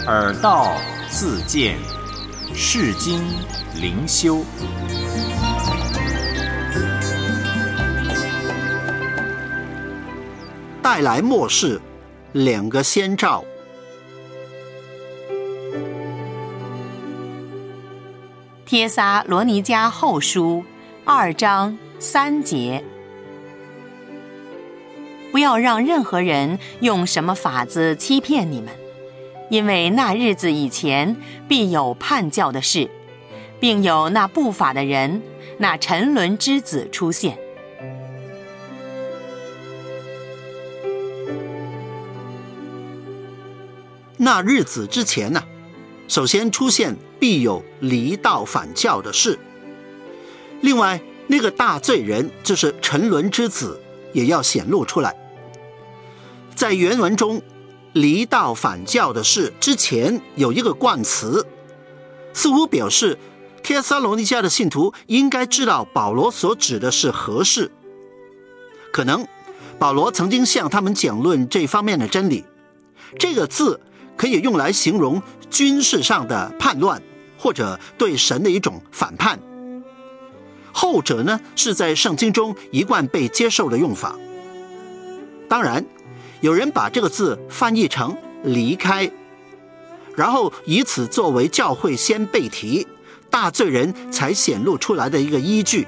耳道自见，世经灵修。 带来末世2个先兆。 帖撒罗尼迦后书2章3节。不要让任何人用什么法子欺骗你们，因为那日子以前必有叛教的事，并有那不法的人，那沉沦之子出现。 那日子之前呢，首先出现必有离道反教的事。另外，那个大罪人就是沉沦之子也要显露出来。在原文中，离道反教的事之前有一个冠词，似乎表示帖撒罗尼迦的信徒应该知道保罗所指的是何事。可能保罗曾经向他们讲论这方面的真理。这个字可以用来形容军事上的叛乱，或者对神的一种反叛。后者呢，是在圣经中一贯被接受的用法。当然，有人把这个字翻译成离开，然后以此作为教会先被提，大罪人才显露出来的一个依据。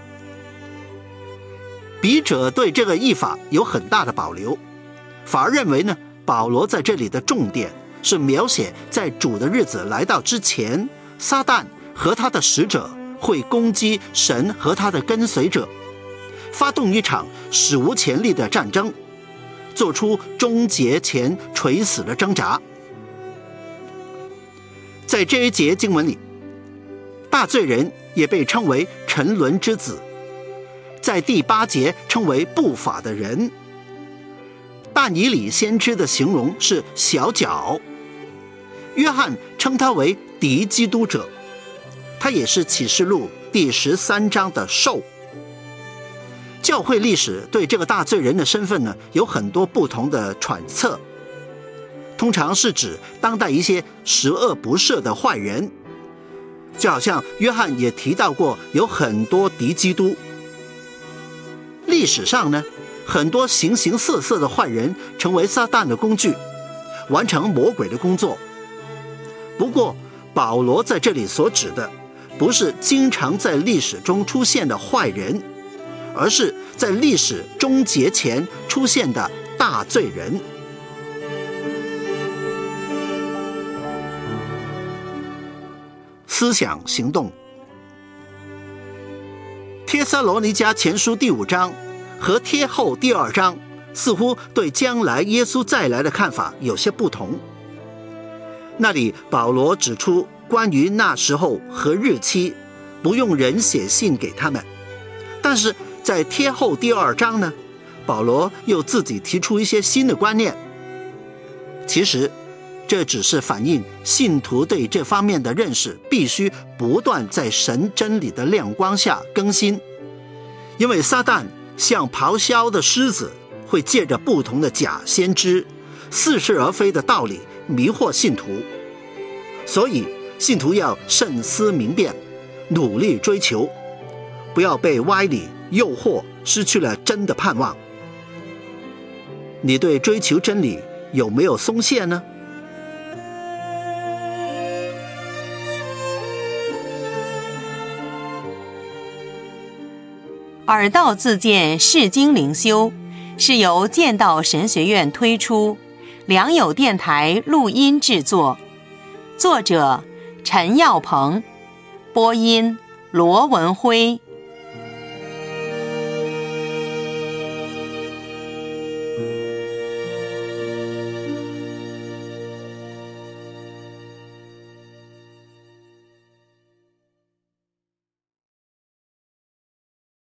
笔者对这个译法有很大的保留，反而认为呢，保罗在这里的重点是描写在主的日子来到之前，撒旦和他的使者会攻击神和他的跟随者，发动一场史无前例的战争，做出终结前垂死的挣扎。在这一节经文里，大罪人也被称为沉沦之子，在第8节称为不法的人。但以理先知的形容是小角，约翰称他为敌基督者，他也是启示录第13章的兽。教会历史对这个大罪人的身份呢，有很多不同的揣测，通常是指当代一些十恶不赦的坏人，就好像约翰也提到过有很多敌基督。历史上呢，很多形形色色的坏人成为撒旦的工具，完成魔鬼的工作。不过保罗在这里所指的不是经常在历史中出现的坏人，而是在历史终结前出现的大罪人。思想行动。帖撒罗尼迦前书第5章和帖后第2章似乎对将来耶稣再来的看法有些不同。那里保罗指出关于那时候和日期不用人写信给他们，但是在帖后第2章呢，保罗又自己提出一些新的观念。其实这只是反映信徒对这方面的认识必须不断在神真理的亮光下更新，因为撒旦像咆哮的狮子，会借着不同的假先知似是而非的道理迷惑信徒，所以信徒要慎思明辨，努力追求，不要被歪理诱惑，失去了真的盼望。你对追求真理有没有松懈呢？ 耳道自见世经灵修是由剑道神学院推出，良友电台录音制作，作者陈耀鹏，播音罗文辉。